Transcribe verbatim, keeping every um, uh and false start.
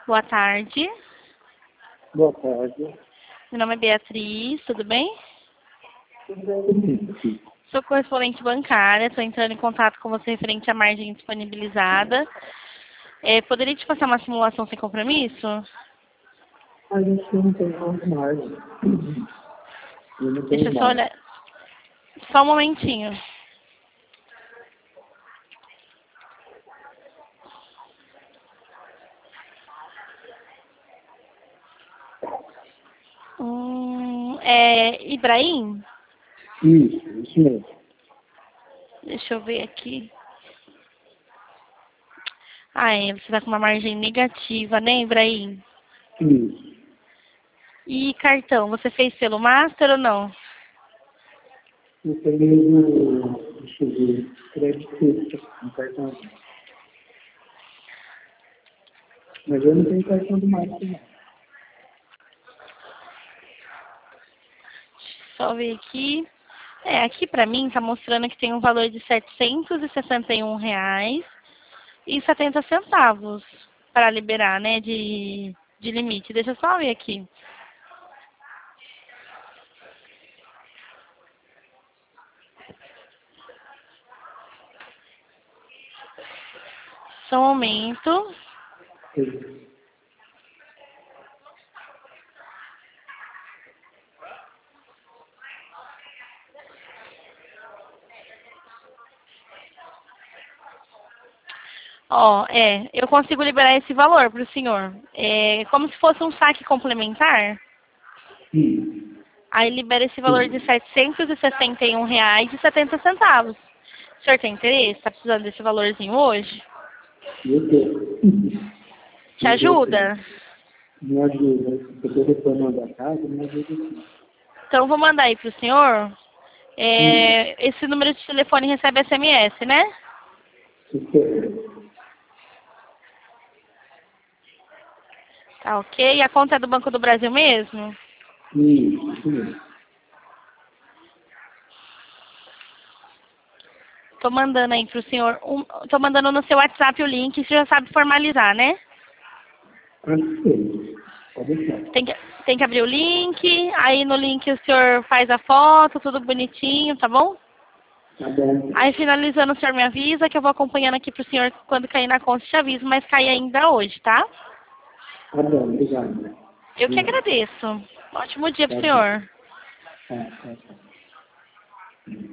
Boa tarde. Boa tarde. Meu nome é Beatriz, tudo bem? Tudo bem? Sou correspondente bancária, estou entrando em contato com você referente à margem disponibilizada. É, poderia te passar uma simulação sem compromisso? A gente não tem mais margem. Eu não Deixa tenho eu só mais. olhar. Só um momentinho. Hum, é Ibrahim? Isso, isso mesmo. Deixa eu ver aqui. Ah, é, você está com uma margem negativa, né, Ibrahim? Isso. E cartão, você fez pelo Master ou não? Eu tenho, deixa eu ver, crédito extra no cartão. Mas eu não tenho cartão do Master, não. Só ver aqui. É, aqui pra mim tá mostrando que tem um valor de setecentos e sessenta e um reais e setenta centavos para liberar, né, de, de limite. Deixa eu só ver aqui. Só um momento. Eu- Ó, é, eu consigo liberar esse valor para o senhor. É como se fosse um saque complementar. Isso. Aí libera esse valor de Sim. setecentos e sessenta e um reais e setenta centavos. O senhor tem interesse? Está precisando desse valorzinho hoje? Eu tenho. Te Mas eu tenho. ajuda? Me ajuda. Eu estou reformando a casa, me ajuda sim. Então, eu vou mandar aí para o senhor. Isso. É, esse número de telefone recebe S M S, né? Isso. Tá ok. E a conta é do Banco do Brasil mesmo? Isso, isso mesmo. Tô mandando aí pro senhor. Um, tô mandando no seu WhatsApp o link, você já sabe formalizar, né? Perfeito. Pode deixar. Tem que, tem que abrir o link, aí no link o senhor faz a foto, tudo bonitinho, tá bom? Tá bom. Aí finalizando o senhor me avisa que eu vou acompanhando aqui pro senhor quando cair na conta, eu te aviso, mas cai ainda hoje, tá? Tá bom, obrigado. Eu que Obrigado. agradeço. Ótimo dia pro Tá bom. senhor. Tá, tá, tá.